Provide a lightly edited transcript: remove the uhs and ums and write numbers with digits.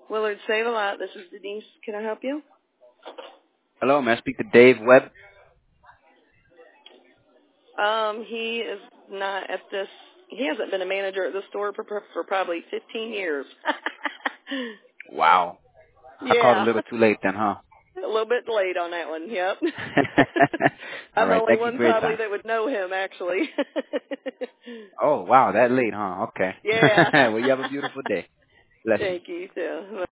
Willard Save-A-Lot. This is Denise. Can I help you? Hello, may I speak to Dave Webb? He is not at this. He hasn't been a manager at the store for probably 15 years. Wow. I called a Yeah. little too late then, huh? A little bit late on that one, yep. All I'm the right, only thank you one for your probably time. that would know him, actually. Oh, wow, that late, huh? Okay. Yeah. Well, you have a beautiful day. Blessings. Thank you, too.